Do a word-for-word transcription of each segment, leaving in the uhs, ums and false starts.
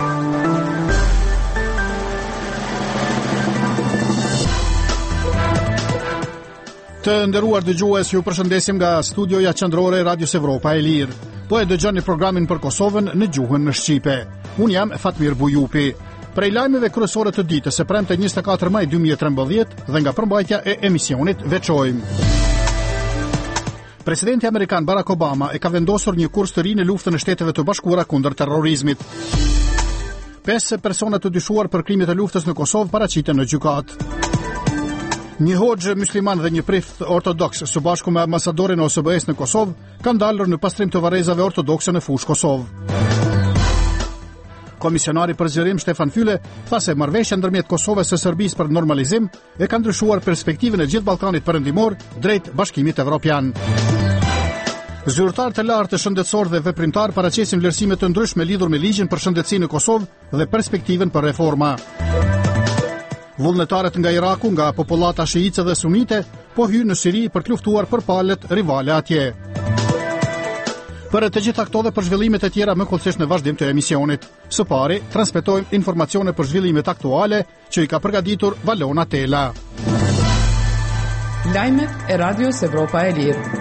Të nderuar dëgjues, ju përshëndesim nga studioja qendrore e Radios Evropa e Lirë. Po e dëgjoni programin për Kosovën në gjuhën në shqipe. Unë jam Fatmir Bujupi. Prej lajmeve kryesore të ditës së premte njëzet e katër maj dy mijë e trembëdhjetë dhe nga përmbajtja e emisionit veçojmë. Presidenti amerikan Barack Obama e ka vendosur një kurs të ri në luftën e Shteteve të Bashkuara kundër terrorizmit. Pesë persona të dyshuar për krimet e luftës në Kosovë paraqiten në gjykatë. Një hoxhë musliman dhe një prift ortodoks së bashku me ambasadorin e O S B E-s në Kosovë kanë dalur në pastrim të varrezave ortodokse në fushë Kosovë. Komisionari për zgjerim Stefan Füle tha se marrëveshja ndërmjet Kosovës së Serbisë për normalizim e ka ndryshuar perspektivën e gjithë Ballkanit Perëndimor drejt Bashkimit Evropian. Zyrtar të lartë shëndetësor dhe veprimtar paraqesin vlerësime të ndryshme lidhur me ligjin për shëndetësi në Kosovë dhe perspektivën për reforma. Vullnetarët nga Iraku, nga popullata shiite dhe sunite, po hynë në Siri për të luftuar për palët rivale atje. Për të gjitha këto dhe për zhvillimet e tjera më kollësisht në vazhdim të emisionit. Së pari, transmetojmë informacione për zhvillimet aktuale që i ka përgatitur Valona Tela. Lajmet e Radios Evropa e Lirë.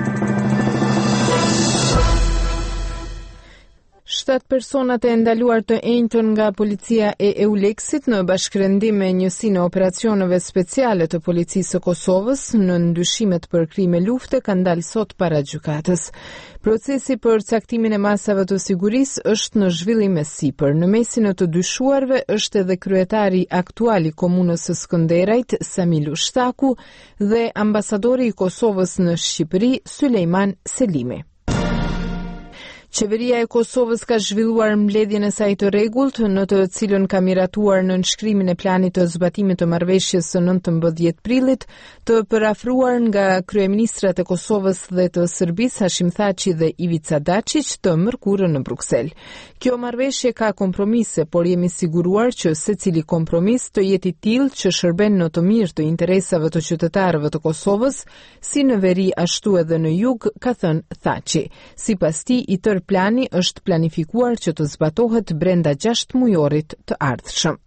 Shtatë personat e ndaluar të enjtën nga policia e Euleksit në bashkërendim me njësinë e operacioneve speciale të policisë së Kosovës në ndyshimet për krime lufte kanë dalë sot para gjykatës. Procesi për caktimin e masave të sigurisë është në zhvillim e sipër. Në mesin e të dyshuarve është edhe kryetari aktual i komunës së Skënderajt, Samilu Shtaku, dhe ambasadori i Kosovës në Shqipëri, Sulejman Selimi. Qeveria e Kosovës ka zhvilluar mbledhjen e saj të rregullt, në të cilën ka miratuar në nënshkrimin e planit të zbatimit të marrëveshjes së nëntëmbëdhjetë prillit, të përafruar nga kryeministrat e Kosovës dhe të Serbisë Hashim Thaçi dhe Ivica Dačić të mërkurën në Bruksel. Kjo marrëveshje ka kompromise, por jemi siguruar që secili kompromis të jetë i tillë që shërben në të mirë të interesave të qytetarëve të Kosovës, si në veri ashtu edhe në jug, ka thënë Thaçi. Sipas tij, i tërë plani është planifikuar që të zbatohet brenda gjashtë mujorit të ardhshëm.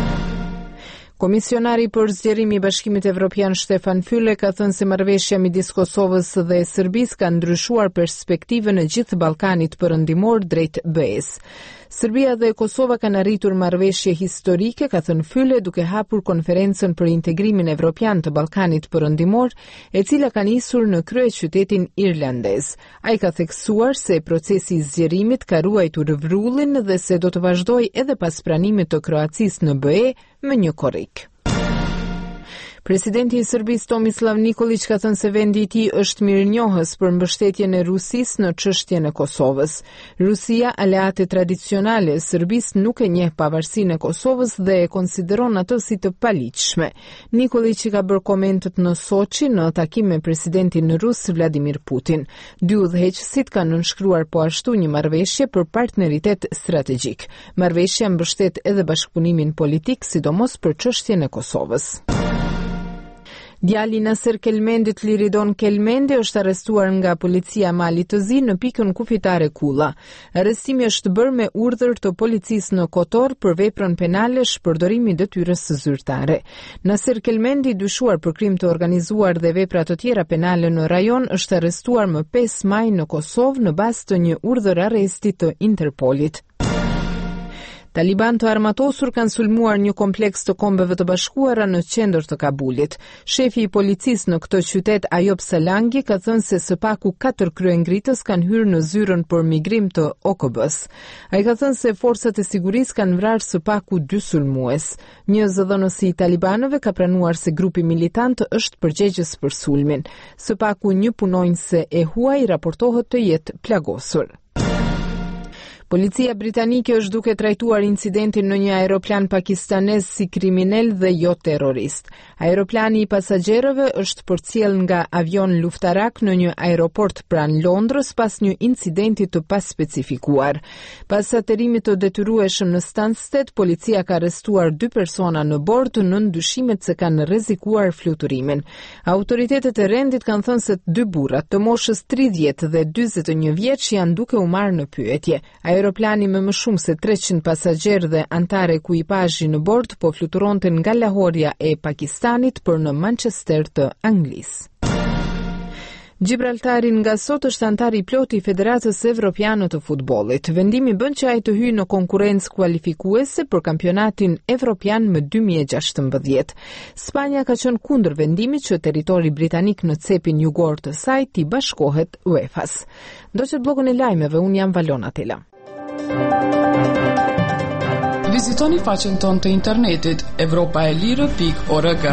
Komisionari për zgjerim i Bashkimit Evropian Stefan Füle ka thënë se marrëveshja midis Kosovës dhe Serbisë ka ndryshuar perspektivën e gjithë Ballkanit Perëndimor drejt B E-s. Serbia dhe Kosova kanë arritur marrëveshje historike, ka thënë Füle, duke hapur konferencën për integrimin evropian të Ballkanit Perëndimor, e cila ka nisur në kryeqytetin irlandez. Ai ka theksuar se procesi i zgjerimit ka ruajtur vrullin dhe se do të vazhdojë edhe pas pranimit të Kroacisë në B E me një korrik. Presidenti i Serbisë Tomislav Nikolić ka thënë se vendi i tij është mirënjohës për mbështetjen e Rusisë në çështjen e Kosovës. Rusia, aleate tradicionale e Serbisë, nuk e njeh pavarësinë e Kosovës dhe e konsideron atë si të paligjshme. Nikolić ka bërë komentet në Soçi në takim me presidentin rus Vladimir Putin. Dy udhëheqësit kanë nënshkruar po ashtu një marrëveshje për partneritet strategjik. Marrëveshja mbështet edhe bashkëpunimin politik, sidomos për çështjen e Kosovës. Djali Nasser Kelmendit Liridon Kelmendi është arrestuar nga policia Mali të Zi në pikën kufitare Kulla. Arrestimi është bërë me urdhër të policisë në Kotor për veprën penale shpërdorimi detyrës zyrtare. Nasser Kelmendi, dyshuar për krim të organizuar dhe vepra të tjera penale në rajon, është arrestuar më pesë maj në Kosovë në bazë të një urdhër arresti të Interpolit. Taliban të armatosur kanë sulmuar një kompleks të Kombeve të Bashkuara në qendër të Kabulit. Shefi i policisë në këtë qytet, Ayop Salangi, ka thënë se së paku katër kryengritës kanë hyrë në zyrën për migrim të O K B-s. Ai ka thënë se forcat e sigurisë kanë vrarë së paku dy sulmues. Një zëdhënësi i talibanëve ka pranuar se grupi militant është përgjegjës për sulmin. Së paku një punonjëse e huaj raportohet të jetë plagosur. Policia britanike është duke trajtuar incidentin në një aeroplan pakistanez si kriminal dhe jo terrorist. Aeroplani i pasagjerëve është përcjell nga avion luftarak në një aeroport pranë Londrës pas një incidenti të paspecifikuar. Pas aterimit të detyrueshëm në Stansted, policia ka arrestuar dy persona në bord në ndyshimet se kanë rrezikuar fluturimin. Autoritetet e rendit kanë thënë se dy burrat të moshës tridhjetë dhe dyzet e një vjeç janë duke u marrë në pyetje. aeroplani me më shumë se treqind pasagjerë dhe antar ekuipazhi në bord po fluturonte nga Lahorja e Pakistanit për në Manchester të Anglisë. Gibraltari nga sot është antar i plot i Federatës Evropiane të Futbollit. Vendimi bën që ai të hyjë në konkurrencë kualifikuese për kampionatin evropian më dy mijë e gjashtëmbëdhjetë. Spanja ka qenë kundër vendimit që territori britanik në cepin jugor të saj t'i bashkohet UEFA-s. Ndoqët blogën e lajmeve, unë jam Valona Tela. Vizitoni faqen tonë të internetit evropaelire pikë org.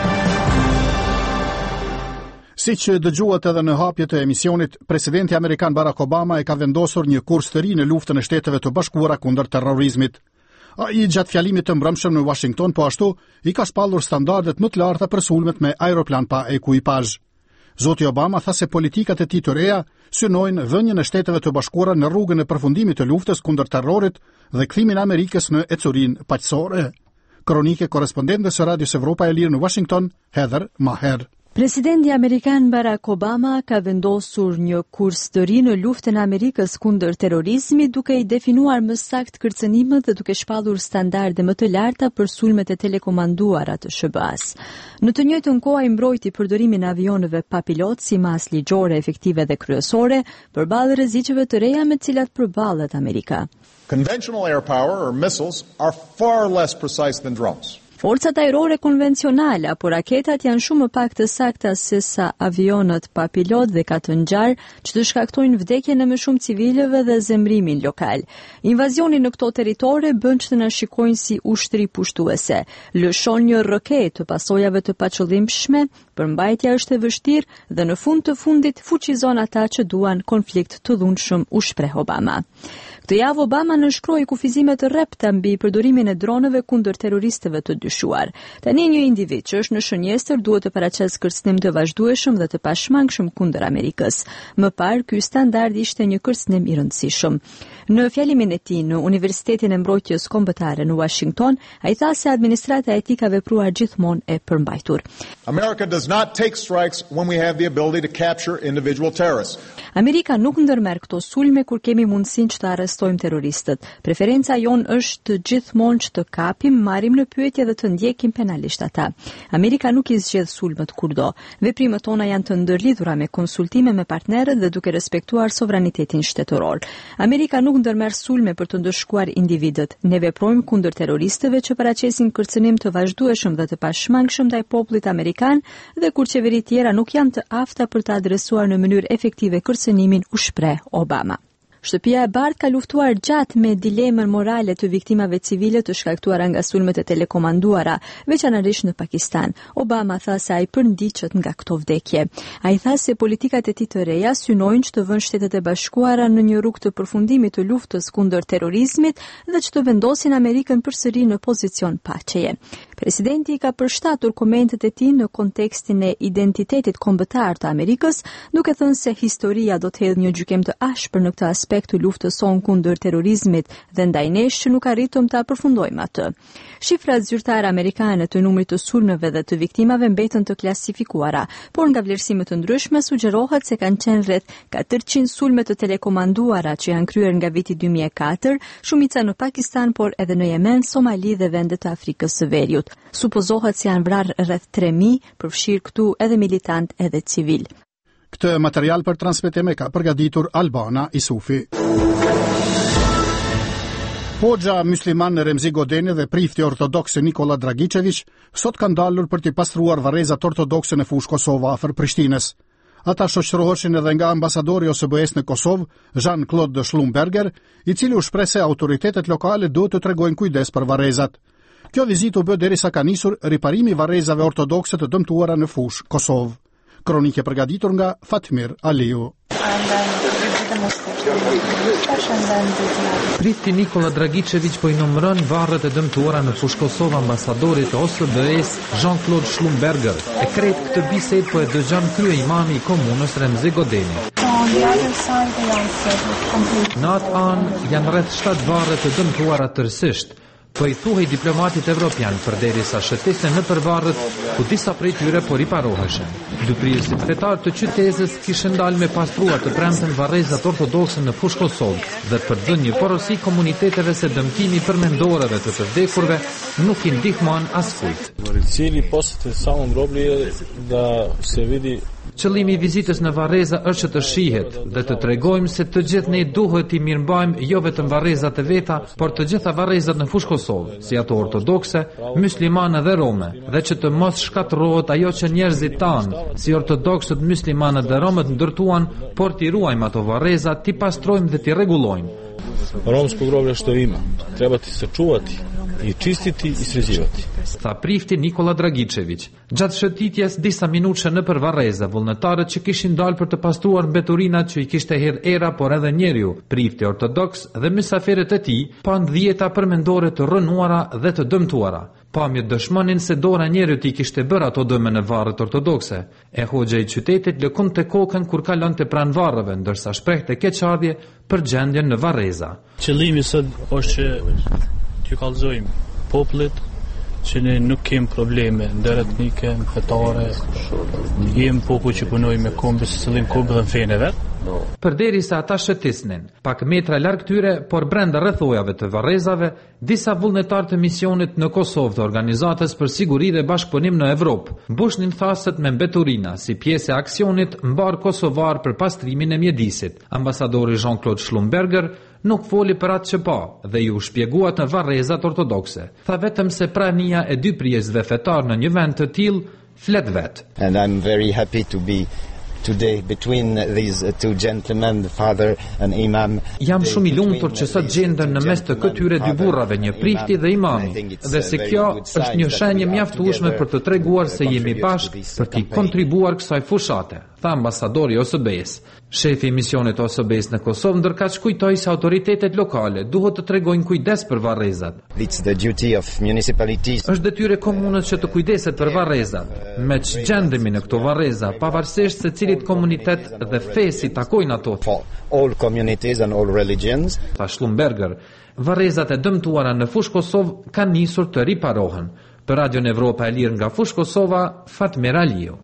Si që dëgjuat edhe në hapje të emisionit, presidenti Amerikan Barack Obama e ka vendosur një kurs të ri në luftën e Shteteve të Bashkuara kundër terrorizmit. Ai gjatë fjalimit të mbrëmshëm në Washington po ashtu i ka shpallur standardet më të larta për sulmet me aeroplan pa ekuipazh. Zoti Obama tha se politikat e tij të reja synojnë dhënien e Shteteve të Bashkuara në rrugën e përfundimit të luftës kundër terrorit dhe kthimin e Amerikës në ecurinë paqësore. Kronike korrespondentes së Radios Evropa e Lirë në Washington, Heather Maher. Presidenti Amerikan Barack Obama ka vendosur një kurs të ri në luftën e Amerikës kundër terrorizmit, duke i definuar më saktë kërcënimet dhe duke shpallur standarde më të larta për sulmet e telekomanduara të S B A-s. Në të njëjtën kohë ai mbrojti përdorimin e avionëve pa pilot si masë ligjore, efektive dhe kryesore përballë rreziqeve të reja me të cilat përballet Amerika. Conventional air power or missiles are far less precise than drones. Forcat ajrore konvencionale apo raketat janë shumë më pak të sakta se sa avionët pa pilot dhe ka të ngjarë që të shkaktojnë vdekjen e më shumë civilëve dhe zemrimin lokal. Invazioni në këto territore bën që të na shikojnë si ushtri pushtuese. Lëshon një rroket të pasojave të paqëllimshme, përmbajtja është e vështirë dhe në fund të fundit fuqizon ata që duan konflikt të dhunshëm, u shpreh Obama. Këtë javë Obama nënshkroi kufizime të rrepta mbi përdorimin e dronëve kundër terroristëve të dyshuar. Tani një individ që është në shënjestër duhet të paraqesë kërcënim të vazhdueshëm dhe të pashmangshëm kundër Amerikës. Më parë, ky standard ishte një kërcënim i rëndësishëm. Në fjalimin e tij në Universitetin e Mbrojtjes Kombëtare në Washington, ai tha se administrata e tij ka vepruar gjithmonë e përmbajtur. America does not take strikes when we have the ability to capture individual terrorists. Amerika nuk ndërmerr këto sulme kur kemi mundësinë që të arrestojmë terroristët. Preferenca jonë është gjithmonë që të kapim, marrim në pyetje dhe të ndjekim penalisht ata. Amerika nuk i zgjedh sulmet kurdo. Veprimet tona janë të ndërlidhura me konsultime me partnerët dhe duke respektuar sovranitetin shtetëror. Amerika nuk ndërmerr sulme për të ndëshkuar individët. Ne veprojmë kundër terroristëve që paraqesin kërcënim të vazhdueshëm dhe të pashmangshëm ndaj popullit amerikan dhe kur qeveritë tjera nuk janë të afta për të adresuar në mënyrë efektive kërcënimin, u shpreh Obama. Shtëpia e Bardhë ka luftuar gjatë me dilemën morale të viktimave civile të shkaktuara nga sulmet e telekomanduara, veçanërisht në Pakistan. Obama tha se ai përndiqet nga këto vdekje. Ai tha se politikat e tij të reja synojnë që të vënë Shtetet e Bashkuara në një rrugë të përfundimit të luftës kundër terrorizmit dhe që të vendosin Amerikën përsëri në pozicion paqeje. Presidenti ka përshtatur komentet e tij në kontekstin e identitetit kombëtar të Amerikës, duke thënë se historia do të hedhë një gjykim të ashpër në këtë aspekt të luftës sonë kundër terrorizmit dhe ndaj nesh që nuk arritëm ta përfundojmë atë. Shifrat zyrtare amerikane të numrit të sulmeve dhe të viktimave mbetën të klasifikuara, por nga vlerësime të ndryshme sugjerohet se kanë qenë rreth katërqind sulme të telekomanduara që janë kryer nga viti dy mijë e katër, shumica në Pakistan, por edhe në Yemen, Somali dhe vendet e Afrikës së Veriut. Supozohet se janë vrarë rreth tre mijë, përfshirë këtu edhe militant edhe civil. Këtë material për transmetim e ka përgatitur Albana Isufi. Hoxha musliman në Remzi Godeni dhe prifti ortodokse Nikola Dragičević sot kanë dalur për të pastruar varrezat ortodokse në fushë Kosovë afër Prishtinës. Ata shoqëroheshin edhe nga ambasadori O S B S në Kosovë, Jean-Claude Schlumberger, i cili u shpreh se autoritetet lokale duhet të tregojnë kujdes për varrezat. Kjo vizitë u bë derisa ka nisur riparimi i varrezave ortodokse të dëmtuara në fushë Kosovë. Kronikë e përgatitur nga Fatmir Aliu. Prifti Nikola Dragičević po i numëron varret e dëmtuara në fushë Kosovë ambasadorit të O S B S Jean-Claude Schlumberger. E krejt këtë bisedë po e dëgjon kryeimami i komunës Remzi Godeni. Në atë anë janë rreth shtatë varre të dëmtuara tërësisht, Po i thuhej diplomatit evropian përderisa shëtesën në përvarrët ku disa prej tyre po riparoheshin. Dy prirësit fetar të qytetës kishin dalë me pastruar të premten varrezat ortodokse në fushë Kosovë dhe për dhënë një porosi komuniteteve se dëmtimi përmendoreve të të vdekurve nuk i ndihmon askujt. Cili postë sa mbrobli da se vidi. Qëllimi i vizitës në Varreza është që të shihet dhe të tregojmë se të gjithë ne duhet i mirëmbajmë jo vetëm varrezat e veta, por të gjitha varrezat në fushë Kosovë, si ato ortodokse, muslimane dhe rome, dhe që të mos shkatërrohet ajo që njerëzit tanë, si ortodoksët, muslimanët dhe romët ndërtuan, por t'i ruajmë ato varreza, t'i pastrojmë dhe t'i rregullojmë. Romsko groblje što ima, treba ti sačuvati i čistiti i sređivati. Tha prifti Nikola Dragičević. Gjatë shëtitjes disa minutë në për Varreza, vullnetarët që kishin dalë për të pastruar mbeturinat që i kishte hedhë era, por edhe njeriu, prifti ortodoks dhe mysafirët e tij, pan dhjeta përmendore të rënuara dhe të dëmtuara. Pamjet dëshmonin se dora njeriut i kishte bërë ato dëme në varret ortodokse. E hoxha i qytetit lëkun të kokën kur kalonte pranë varreve, ndërsa shprehte keqardhje për gjendjen në Varreza. Qëllimi sot është që t'ju kallëzojmë popullit që ne nuk kem probleme ndëretnike, fetare, jem popull që punoj me kombe së sëllim kombe dhe në fejnë e vetë. Përderisa ata shëtisnin, pak metra larg tyre, por brenda rrethojave të Varrezave, disa vullnetar të misionit në Kosovë të Organizatës për Siguri dhe Bashkëpunim në Evropë mbushnin thaset me mbeturina si pjesë e aksionit mbar kosovar për pastrimin e mjedisit. Ambasadori Jean-Claude Schlumberger nuk foli për atë që pa dhe ju shpjeguat në varrezat ortodokse. Tha vetëm se prania e dy prijesve fetar në një vend të tillë flet vet. And I'm very happy to be today between these two gentlemen, the father and imam. Jam shumë i lumtur që sot gjendem në mes të këtyre dy burrave, një prifti dhe imami, dhe se kjo është një shenjë mjaftueshme për të treguar se jemi bashkë për të kontribuar kësaj fushate, tha ambasadori O S B-s. Shefi i misionit O S B-s në Kosovë ndërkaq kujtoi se autoritetet lokale duhet të tregojnë kujdes për varrezat. It's the duty of municipalities. Është detyrë e komunës që të kujdeset për varrezat. Me që gjendemi në këto varreza, pavarësisht se cilit komunitet dhe fe si takojnë ato. For all communities and all religions. Tha Schlumberger, varrezat e dëmtuara në fushë Kosovë kanë nisur të riparohen. Për Radion Evropa e Lirë nga fushë Kosova, Fatmir Aliu.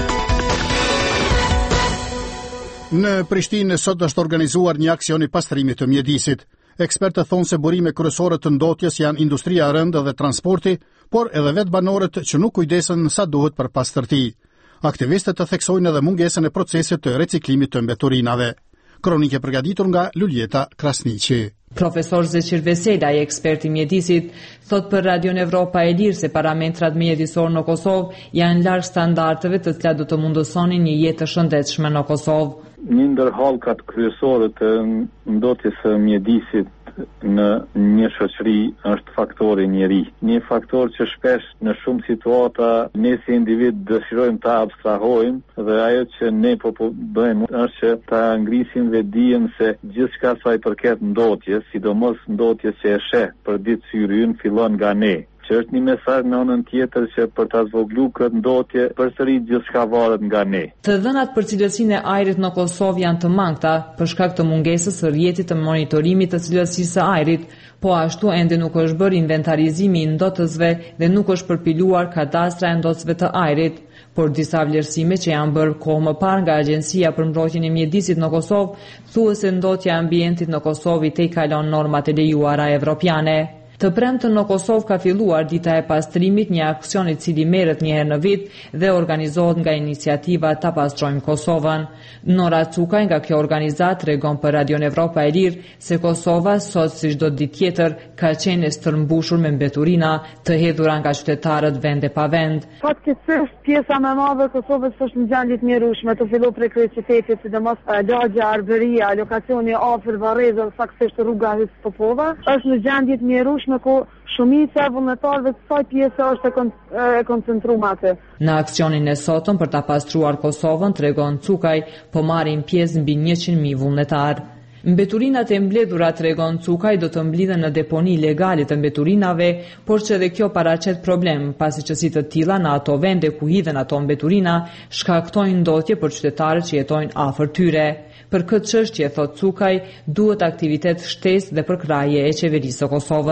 Në Prishtinë sot është organizuar një aksion i pastrimit të mjedisit. Ekspertët thonë se burime kryesore të ndotjes janë industria e rëndë dhe transporti, por edhe vetë banorët që nuk kujdesen sa duhet për pastërti. Aktivistët të theksojnë edhe mungesën e procesit të reciklimit të mbeturinave. Kronike përgatitur nga Luljeta Krasniqi. Profesor Zeqir Vesela, i ekspert i mjedisit, thot për Radion Evropa e Lirë se parametrat mjedisor në Kosovë janë larg standardeve të cilat do të mundësonin një jetë të shëndetshme në Kosovë. Një ndër hallkat kryesore të ndotjes së mjedisit në një shoqëri është faktori njeri. Një faktor që shpesh në shumë situata ne si individ dëshirojmë ta abstrahojmë dhe ajo që ne po bëjmë është që ta ngrisim vetdijen se gjithçka sa i përket ndotjes, sidomos ndotjes që e sheh për ditë syrin, fillon nga ne. Që është një mesazh në anën tjetër që për ta zvogluar këtë ndotje përsëri gjithçka varet nga ne. Të dhënat për cilësinë e ajrit në Kosovë janë të mangëta për shkak të mungesës së rrjetit të monitorimit të cilësisë së ajrit, po ashtu ende nuk është bërë inventarizimi i ndotësve dhe nuk është përpiluar kadastra e ndotësve të ajrit. Por disa vlerësime që janë bërë kohë më parë nga Agjencia për Mbrojtjen e Mjedisit në Kosovë thuhet se ndotja e ambientit në Kosovë i tejkalon normat e lejuara evropiane. Të premtën në Kosovë ka filluar dita e pastrimit, një aksion i cili merret një herë në vit dhe organizohet nga iniciativa Ta pastrojmë Kosovën. Nora Cukaj nga kjo organizatë tregon për Radion Evropa e Lirë se Kosova sot si çdo ditë tjetër ka qenë e stërmbushur me mbeturina të hedhura nga qytetarët vende pa vend. Fatkeqësisht pjesa më e madhe e Kosovës është në gjendje të mjerueshme, të filloj prej kryeqytetit, sidomos lagja, arbëria, lokacioni afër Varrezës, saktësisht rruga Hyj Popova, është në gjendje të mjerueshme ku shumica e vullnetarëve të saj pjese është e, kon e koncentruar atë. Në aksionin e sotëm për ta pastruar Kosovën, tregon Cukaj, po marrin pjesë mbi njëqind mijë vullnetar. Mbeturinat e mbledhura, tregon Cukaj, do të mblidhen në deponi legale të mbeturinave, por që edhe kjo paraqet problem, pasi që si të tilla në ato vende ku hidhen ato mbeturina shkaktojnë ndotje për qytetarët që jetojnë afër tyre. Për këtë çështje, thot Cukaj, duhet aktivitet shtesë dhe përkrahje e qeverisë së Kosovës.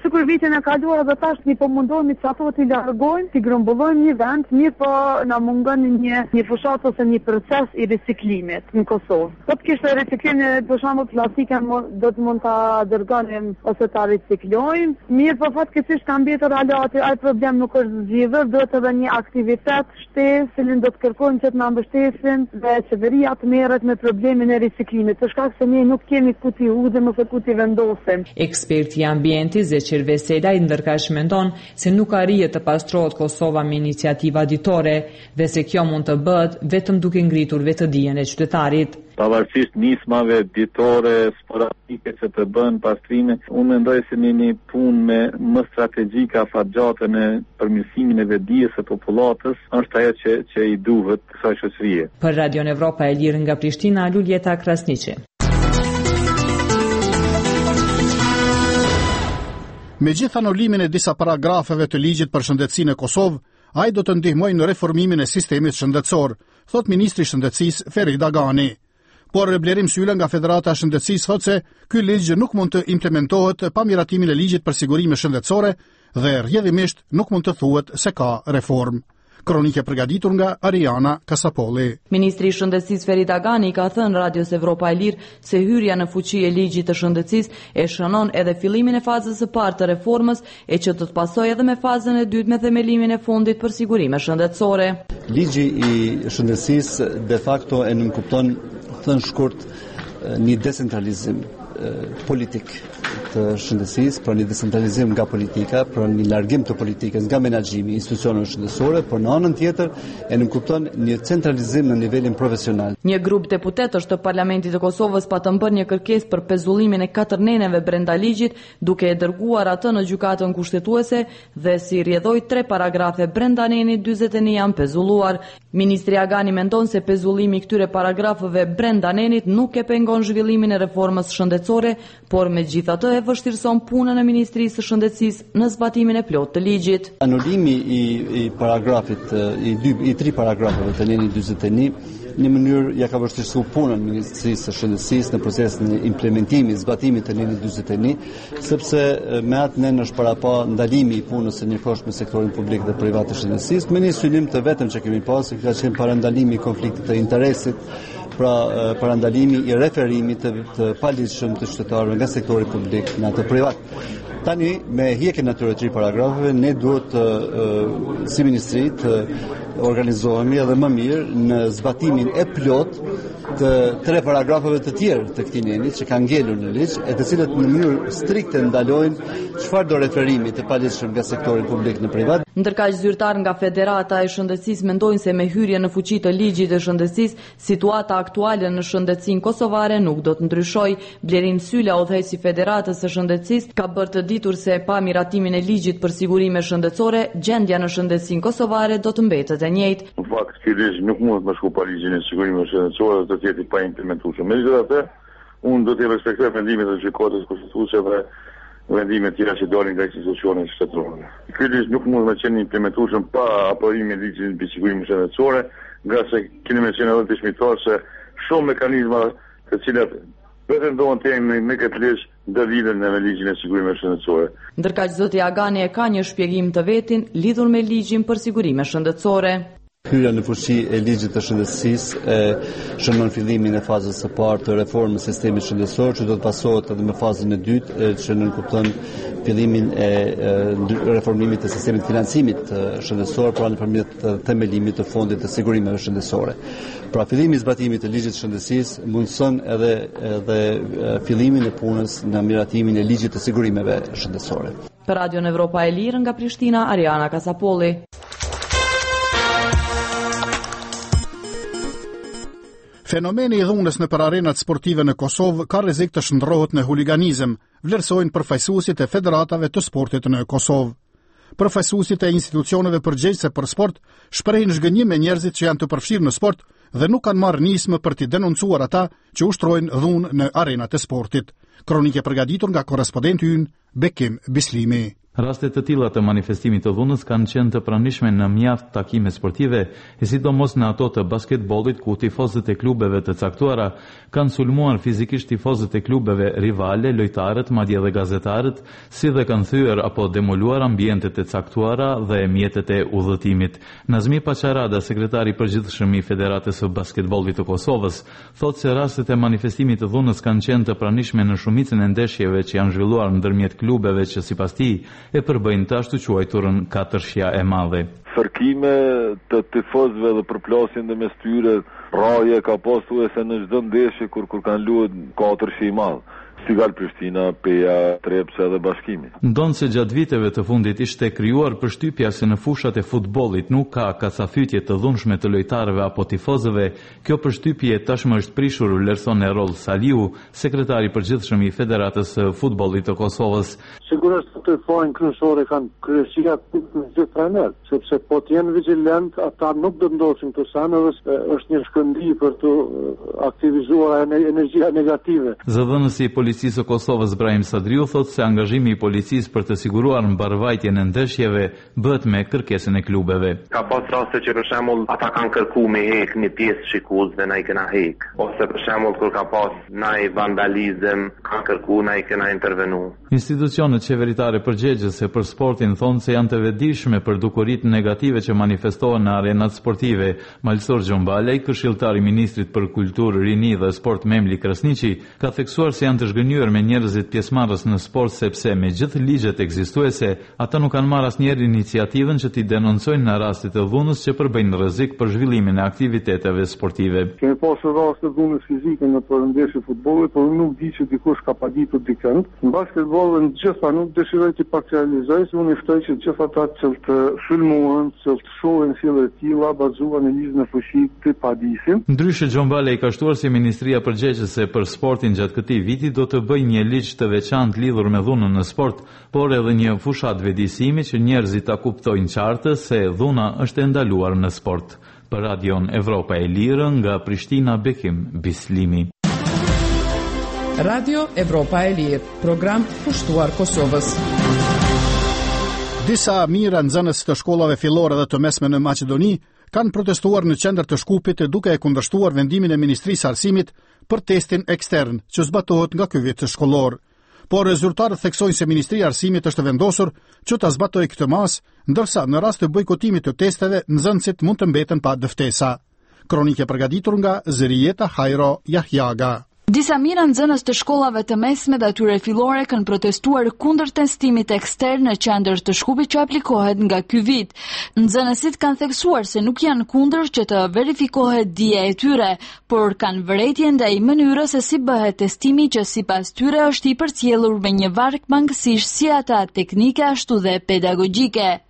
sikur vitin e kaluar dhe tash një po mundohemi që ato t'i largojmë, t'i grumbullojmë një vend, mirë po na mungon një një fushat ose një proces i riciklimit në Kosovë. Do të kishte riciklim, për shembull plastikën do të mund ta dërgonim ose ta riciklojmë. Mirë po fatkeqësisht ka mbetur alati, ai problem nuk është zgjidhur, duhet edhe një aktivitet shtesë, cilin do të kërkojmë që të na mbështesin dhe qeveria të merret me problemin e riciklimit, për shkak se ne nuk kemi ku t'i hudhim ose ku t'i vendosim. Eksperti i ambientit Zeqir Veselaj ndërkaq mendon se nuk arrihet të pastrohet Kosova me iniciativa ditore dhe se kjo mund të bëhet vetëm duke ngritur vetëdijen e qytetarit. Pavarësisht nismave ditore, sporadike që të bën pastrime, unë mendoj se një një punë me më strategjike afatgjate në përmirësimin e vetdijes së popullatës është ajo që, që i duhet kësaj shoqërie. Për Radion Evropa e Lirë nga Prishtina, Luljeta Krasniqi. Me gjithë anulimin e disa paragrafeve të ligjit për shëndetësinë e Kosovë, ai do të ndihmojë në reformimin e sistemit shëndetësor, thot ministri i shëndetësisë Ferit Agani. Por Blerim Sylla nga Federata e Shëndetësisë thot se ky ligj nuk mund të implementohet pa miratimin e ligjit për sigurime shëndetësore dhe rrjedhimisht nuk mund të thuhet se ka reformë. Kronike përgatitur nga Ariana Kasapolli. Ministri i Shëndetësisë Ferit Agani ka thënë Radios Evropa e Lirë se hyrja në fuqi e ligjit të shëndetësisë e shënon edhe fillimin e fazës së parë të reformës e që të të pasojë edhe me fazën e dytë me themelimin e fondit për sigurime shëndetësore. Ligji i shëndetësisë de facto e nënkupton thënë shkurt një decentralizim politik të shëndetësisë, për një decentralizim nga politika, për një largim të politikës nga menaxhimi i institucioneve shëndetësore, por në anën tjetër e nënkupton një centralizim në nivelin profesional. Një grup deputetësh të Parlamentit të Kosovës pa të bërë një kërkesë për pezullimin e katër neneve brenda ligjit, duke e dërguar atë në gjykatën kushtetuese dhe si rrjedhoi tre paragrafe brenda nenit dyzet e një janë pezulluar. Ministri Agani mendon se pezullimi i këtyre paragrafeve brenda nenit nuk e pengon zhvillimin e reformës shëndetësore, por megjithatë e vështirëson punën e Ministrisë së Shëndetësisë në zbatimin e plotë të ligjit. Anulimi i, i paragrafit i dy i tri paragrafeve të nenit dyzet e një në mënyrë ja ka vështirësuar punën Ministrisë së Shëndetësisë në procesin e implementimit, zbatimit të nenit dyzet e një, sepse me atë nen është para pa ndalimi i punës së njëkohshme me sektorin publik dhe privat të shëndetësisë, me një synim të vetëm që kemi pasur, ka qenë parandalimi i konfliktit të interesit, pra parandalimi i referimit të, të paligjshëm të qytetarëve nga sektori publik në atë privat. Tani, me hjekjen e atyre tri paragrafeve, ne duhet uh, si ministri të organizohemi edhe më mirë në zbatimin e plot të tre paragrafeve të tjerë të këtij neni që kanë ngelur në ligj, e të cilët në mënyrë strikte ndalojnë çfarë do referimi të paligjshëm nga sektori publik në privat. Ndërkaq zyrtar nga Federata e Shëndetësisë mendojnë se me hyrje në fuqi të ligjit të shëndetësisë, situata aktuale në shëndetësinë kosovare nuk do të ndryshojë. Blerim Sylla, udhëheqësi i Federatës së Shëndetësisë, ka bërë të ditur se pa miratimin e ligjit për sigurime shëndetësore, gjendja në shëndetësinë kosovare do të mbetet e njëjtë. Në fakt, ky ligj nuk mund të shkojë pa ligjin e sigurimeve shëndetësore, do të jetë pa implementuar. Megjithatë, unë do të respektoj vendimin e gjykatës kushtetuese dhe vendimet tjera që dalin nga institucionet shtetërore. Ky ligj nuk mund të qenë implementuar pa aprovimin e ligjit për sigurimin shëndetësor, nga se keni mencionuar edhe dëshmitar se shumë mekanizma të cilat pretendohen të jenë me këtë ligj ndërlidhen me ligjin e sigurimeve shëndetësore. Ndërkaq zoti Agani e ka një shpjegim të vetin lidhur me ligjin për sigurime shëndetësore. Hyrja në fuqi e ligjit të shëndetësisë e shënon fillimin e fazës së parë të reformës së sistemit shëndetësor, që do të pasohet edhe me fazën e dytë, që nënkupton fillimin e reformimit të sistemit financimit shëndetësor, pra nëpërmjet themelimit të fondit të sigurimeve shëndetësore. Pra fillimi i zbatimit të ligjit të shëndetësisë mundson edhe edhe fillimin e punës në miratimin e ligjit të sigurimeve shëndetësore. Për Radion Evropa e Lirë nga Prishtina, Ariana Kasapolli. Fenomeni i dhunës në për arenat sportive në Kosovë ka rrezik të shndrohet në huliganizëm, vlerësojnë përfaqësuesit e federatave të sportit në Kosovë. Përfaqësuesit e institucioneve përgjegjëse për sport shprehin zhgënjim me njerëzit që janë të përfshirë në sport dhe nuk kanë marrë nismë për t'i denoncuar ata që ushtrojnë dhunë në arenat e sportit. Kronike përgatitur nga korrespondenti ynë Bekim Bislimi. Raste të tilla të manifestimit të dhunës kanë qenë të pranishme në mjaft takime sportive, e sidomos në ato të basketbollit ku tifozët e klubeve të caktuara kanë sulmuar fizikisht tifozët e klubeve rivale, lojtarët, madje edhe gazetarët, si dhe kanë thyer apo demoluar ambientet e caktuara dhe mjetet e udhëtimit. Nazmi Paçarada, sekretari i përgjithshëm i Federatës së Basketbollit të Kosovës, thotë se rastet e manifestimit të dhunës kanë qenë të pranishme në shumicën e ndeshjeve që janë zhvilluar ndërmjet klubeve që sipas tij e përbëjnë të ashtu quajturën katërshja e madhe. Fërkime të tifozëve dhe përplasjen dhe mes tyre, rraje ka pasu e se në çdo ndeshje kur kur kanë luajtur katërshje i madh. Sigal Prishtina, Peja, Trepsa dhe Bashkimi. Ndonë se gjatë viteve të fundit ishte krijuar përshtypja se në fushat e futbollit nuk ka kacafytje të dhunshme të lojtarëve apo tifozëve, kjo përshtypje tashmë është prishur, vlerëson Erol Saliu, sekretari i përgjithshëm i Federatës së Futbollit të Kosovës. Sigurisht të fajnë kryesore kanë kryesia të gjithë trajnerët, sepse po të jenë vigjilent, ata nuk do të ndosin të sanë dhe është një shkëndij për të aktivizuar energjia negative. Zëdhënësi i Policisë së Kosovës Brahim Sadriu thotë se angazhimi i policisë për të siguruar mbarvajtjen e ndeshjeve bëhet me kërkesën e klubeve. Ka pas raste që për shembull ata kanë kërkuar me hek një pjesë shikuesve na i kena hek, ose për shembull kur ka pas ndaj vandalizëm kanë kërkuar na i kena intervenu. Institucionet qeveritare përgjegjëse për sportin thonë se janë të vetëdijshme për dukuritë negative që manifestohen në arenat sportive. Malsor Xhombalej, këshilltar i ministrit për kulturë, rini dhe sport Memli Krasniqi, ka theksuar se janë të zhgënjur me njerëzit pjesëmarrës në sport sepse me gjithë ligjet ekzistuese, ata nuk kanë marrë asnjëherë iniciativën që t'i denoncojnë në rastet e dhunës që përbëjnë rrezik për zhvillimin e aktiviteteve sportive. Kemi pasur raste të dhunës fizike në përndeshje futbollit, por nuk di që dikush ka paditur dikënd. Në basketbollin gjitha nuk dëshiroj të parcializoj, se unë ftoj që gjithë ata që të sulmuan, që të shohin sjellje të tilla bazuar në ligjin e fuqit të padisin. Ndryshe Xhombalej ka shtuar se Ministria Përgjegjëse për Sportin gjatë këtij viti do të bëjë një ligj të veçantë lidhur me dhunën në sport, por edhe një fushat vetëdijësimi që njerëzit ta kuptojnë qartë se dhuna është e ndaluar në sport. Për Radion Evropa e Lirë nga Prishtina, Bekim Bislimi. Radio Evropa e Lirë, program pushtuar Kosovës. Disa mira nxënës të shkollave fillore dhe të mesme në Maqedoni kanë protestuar në qendër të Shkupit duke e kundërshtuar vendimin e Ministrisë së Arsimit për testin ekstern që zbatohet nga ky vit shkollor. Por rezultatët theksojnë se Ministria e Arsimit është vendosur që ta zbatojë këtë mas, ndërsa në rast të bojkotimit të testeve nxënësit mund të mbeten pa dëftesa. Kronikë e përgatitur nga Zërijeta Hajro Jahjaga. Disa mira nxënës të shkollave të mesme dhe atyre fillore kanë protestuar kundër testimit ekstern në qendër të Shkupit që aplikohet nga ky vit. Nxënësit kanë theksuar se nuk janë kundër që të verifikohet dija e tyre, por kanë vërejtje ndaj mënyrës se si bëhet testimi që sipas tyre është i përcjellur me një varg mangësish si ata teknike ashtu dhe pedagogjike.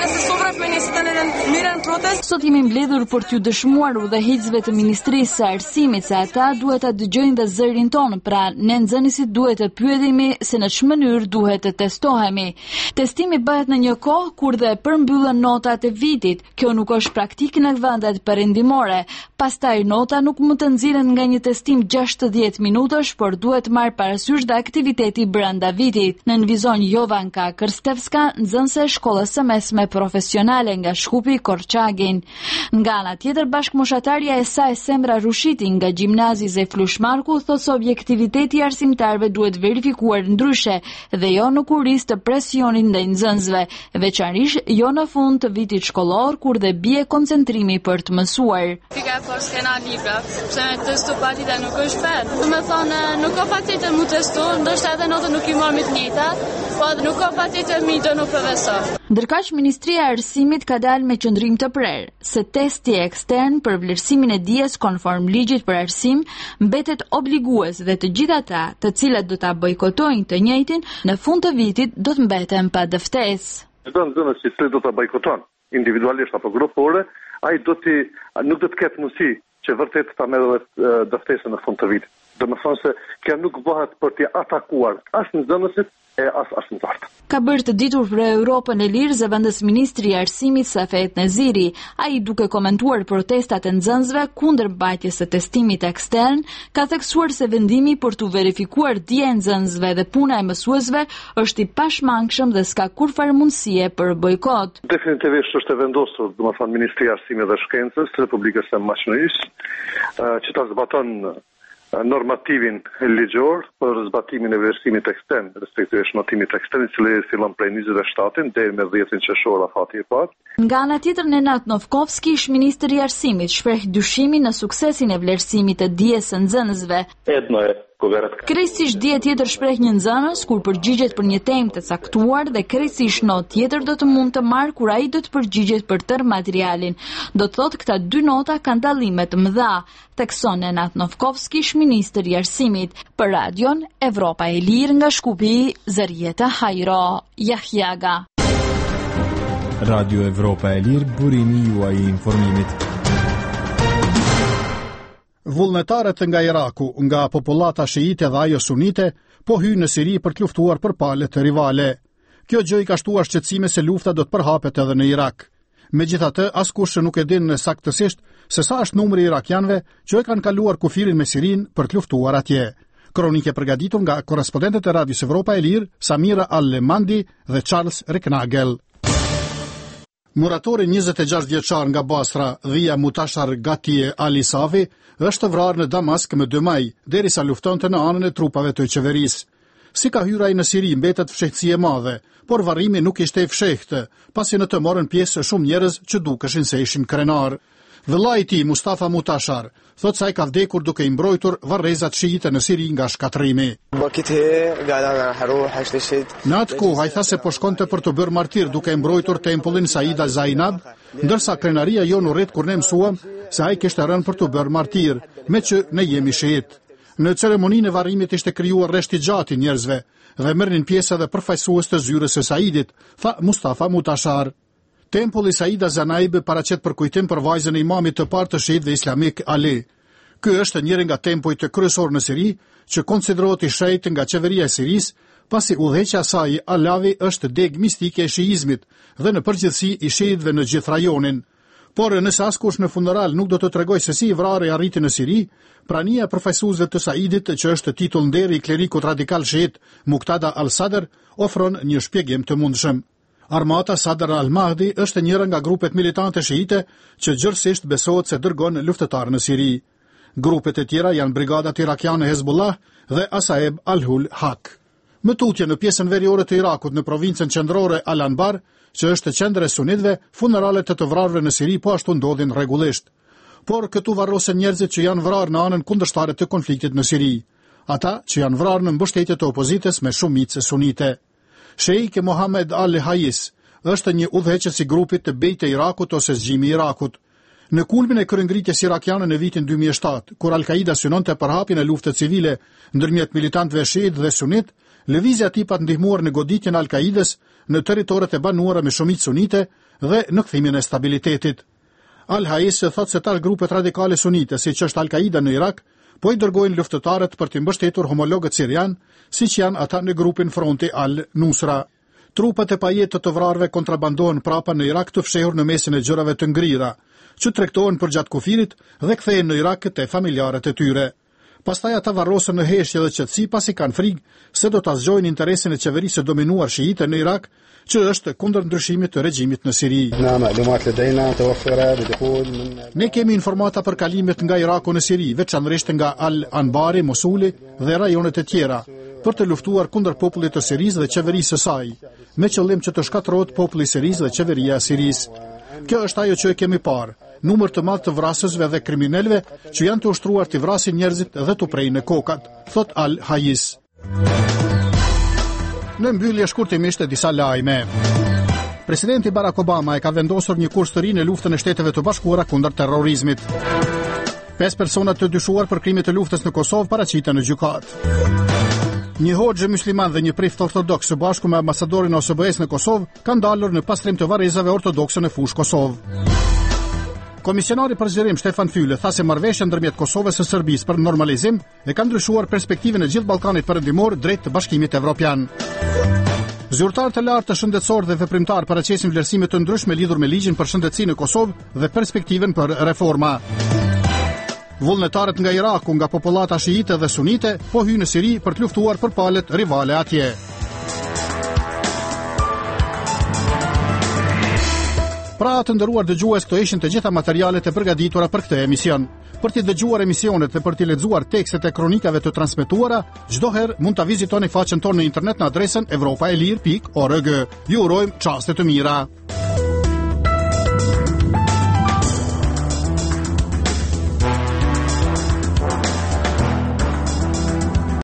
Sot jemi mbledhur për t'ju dëshmuar udhëheqësve të Ministrisë së Arsimit se ata duhet ta dëgjojnë dhe zërin tonë, pra ne nxënësit duhet të pyetemi se në ç'më mënyrë duhet të testohemi. Testimi bëhet në një kohë kur dhe përmbyllen notat e vitit. Kjo nuk është praktik në vendet perëndimore. Pastaj nota nuk mund të nxirren nga një testim gjashtëdhjetë minutash, por duhet marrë parasysh dhe aktiviteti brenda vitit. Nënvizon Jovanka Krstevska, nxënëse e shkollës së mesme profesionale nga Shkupi Korçagin. Nga ana tjetër, bashkëmoshatarja e saj Semra Rushiti nga Gjimnazi Zeflush Marku thotë se objektiviteti i arsimtarëve duhet verifikuar ndryshe dhe jo në kurisë të presionit ndaj nxënësve, veçanërisht jo në fund të vitit shkollor kur dhe bie koncentrimi për të mësuar. Fika po skena libra, pse me testu patita nuk është vet. Do të thonë nuk ka patjetër mu testu, ndoshta edhe notë nuk i marr të njëjtat, po nuk ka patjetër mi do nuk profesor. Ndërkaq Ministria e Arsimit ka dalë me qëndrim të prerë se testi ekstern për vlerësimin e dijes konform ligjit për arsim mbetet obligues dhe të gjithë ata të cilët do ta bojkotojnë të njëjtin në fund të vitit do të mbeten pa dëftesë. Çdo nxënës që do ta bojkoton individualisht apo grupore, ai do të nuk do të ketë mundësi që vërtet ta merrë dëftesën në fund të vitit. Do të thonë se kjo nuk bëhet për të atakuar as nxënësit e as as nxartë. Ka bërë të ditur për Europën e Lirë zëvendës ministri i Arsimit Safet Neziri, ai duke komentuar protestat e nxënësve kundër mbajtjes së testimit ekstern, ka theksuar se vendimi për të verifikuar dija e nxënësve dhe puna e mësuesve është i pashmangshëm dhe s'ka kurrfarë mundësie për bojkot. Definitivisht është e vendosur, domethënë Ministri i Arsimit dhe Shkencës të Republikës së Maqedonisë, që ta zbaton normativin ligjor për zbatimin e vlerësimit ekstern, respektivisht notimit ekstern, i cili fillon prej njëzet e shtatit deri me dhjetin qershor afati i parë. Nga ana tjetër, Nenad Novkovski, ish ministri i Arsimit, shpreh dyshimin në suksesin e vlerësimit të dijes së nxënësve. Krejtësisht dije tjetër shpreh një nxënës kur përgjigjet për një temë të caktuar dhe krejtësisht notë tjetër do të mund të marrë kur ai do të përgjigjet për tërë materialin. Do të thotë këta dy nota kanë dallime të mëdha, thekson Nenad Novkovski, ministër i Arsimit, për radion Evropa e Lirë nga Shkupi, Zarieta Hajro, Jahjaga. Radio Evropa e Lirë, burimi juaj i informimit. Vullnetarët nga Iraku, nga popullata shiite dhe ajo sunite, po hynë në Siri për të luftuar për palët të rivale. Kjo gjë i ka shtuar shqetësime se lufta do të përhapet edhe në Irak. Megjithatë, askush nuk e din në saktësisht se sa është numri i irakianëve që e kanë kaluar kufirin me Sirin për të luftuar atje. Kronike përgatitur nga korrespondentët e Radios Evropa e Lirë, Samira Al-Lemandi dhe Charles Reknagel. Muratori njëzet e gjashtë vjeçar nga Basra, Dhia Mutashar Gatie Ali Savi, është vrarë në Damask më dy maj, derisa luftonte në anën e trupave të qeverisë. Si ka hyrë ai në Siri mbetet fshehtësi e madhe, por varrimi nuk ishte i fshehtë, pasi në të morën pjesë shumë njerëz që dukeshin se ishin krenar. Vëllai i tij, Mustafa Mutashar, thot se ai ka vdekur duke i mbrojtur varrezat shiite në Siri nga shkatrimi. Në atë kohë ai tha se po shkonte për të bërë martir duke i mbrojtur tempullin Saida Zainab, ndërsa krenaria jon u rrit kur ne mësuam se ai kishte rënë për të bërë martir, me që ne jemi shiit. Në ceremoninë e varrimit ishte krijuar rresht i gjatë i njerëzve dhe merrnin pjesë edhe përfaqësues të zyrës së Saidit, tha Mustafa Mutashar. Tempulli Saida Zanaib paraqet për kujtim për vajzën e imamit të parë të shiitëve islamik Ali. Ky është njëri nga tempujt të kryesor në Siri, që konsiderohet i shenjtë nga qeveria e Sirisë, pasi udhëheqja e saj Alavi është deg mistike e shiizmit dhe në përgjithësi i shiitëve në gjithë rajonin. Por nëse askush në funeral nuk do të tregoj se si i vrarë arriti në Siri, prania e përfaqësuesve të Saidit, që është titull nderi i klerikut radikal shiit Muqtada al-Sadr, ofron një shpjegim të mundshëm. Armata Sadr al-Mahdi është njëra nga grupet militante shiite që gjërësisht besohet se dërgon luftëtar në Siri. Grupet e tjera janë brigadat irakiane Hezbollah dhe Asaeb al-Hul Haq. Më tutje në pjesën veriore të Irakut në provincën qendrore Al-Anbar, që është qendër e sunitëve, funeralet të të vrarëve në Siri po ashtu ndodhin rregullisht. Por këtu varrosen njerëzit që janë vrarë në anën kundërshtare të konfliktit në Siri, ata që janë vrarë në mbështetje të opozitës me shumicë sunite. Sheikh Mohammed Al-Hais është një udhëheqës i grupit të Bejt e Irakut ose Zgjimi i Irakut. Në kulmin e kryengritjes irakiane në vitin dy mijë e shtatë, kur Al-Qaida synonte përhapjen e luftës civile ndërmjet militantëve shiit dhe sunit, lëvizja e tij pa ndihmuar në goditjen e Al-Qaidës në territoret e banuara me shumicë sunite dhe në kthimin e stabilitetit. Al-Hais thotë se tash grupet radikale sunite, siç është Al-Qaida në Irak, po i dërgojnë luftëtarët për të mbështetur homologët sirian, siç janë ata në grupin Fronti al-Nusra. Trupat e pajet të të vrarëve kontrabandohen prapa në Irak të fshehur në mesin e gjërave të ngrira, që tregtohen për gjatë kufirit dhe kthehen në Irak te familjarët e tyre. Pastaj ata varrosen në heshje dhe qetësi pasi kanë frikë se do ta zgjojnë interesin e qeverisë së dominuar shiite në Irak, që është kundër ndryshimit të regjimit në Siri. Ne kemi informata për kalimet nga Iraku në Siri, veçanërisht nga Al-Anbari, Mosuli dhe rajonet e tjera, për të luftuar kundër popullit të Sirisë dhe qeverisë së saj, me qëllim që të shkatërrohet populli i Sirisë dhe qeveria e Sirisë. Kjo është ajo që e kemi parë, numër të madh të vrasësve dhe kriminalëve që janë të ushtruar të vrasin njerëzit dhe të prejnë kokat, thot Al-Hais. Në mbyllje shkurtimisht e disa lajme. Presidenti Barack Obama e ka vendosur një kurs të ri në luftën e Shteteve të Bashkuara kundër terrorizmit. Pesë persona të dyshuar për krime të luftës në Kosovë paraqiten në gjykatë. Një hoxhë musliman dhe një prift ortodoks së bashku me ambasadorin e O S B E-s në Kosovë kanë dalur në pastrim të varrezave ortodokse në fushë Kosovë. Komisionari për zgjerim Stefan Füle tha se marrëveshja ndërmjet Kosovës së Serbisë për normalizim e ka ndryshuar perspektivën e gjithë Ballkanit Perëndimor drejt të Bashkimit Evropian. Zyrtarët e lartë të shëndetësor dhe veprimtar paraqesin vlerësime të ndryshme lidhur me ligjin për shëndetësinë në Kosovë dhe perspektiven për reforma. Vullnetarët nga Iraku, nga popullata shiite dhe sunite, po hynë në Siri për të luftuar për palët rivale atje. Pra të ndëruar dëgjues, këto ishin të gjitha materialet e përgatitura për këtë emision. Për të dëgjuar emisionet dhe për të lexuar tekstet e kronikave të transmetuara, çdo herë mund ta vizitoni faqen tonë në internet në adresën evropaelir pikë org. Ju urojmë çaste të mira.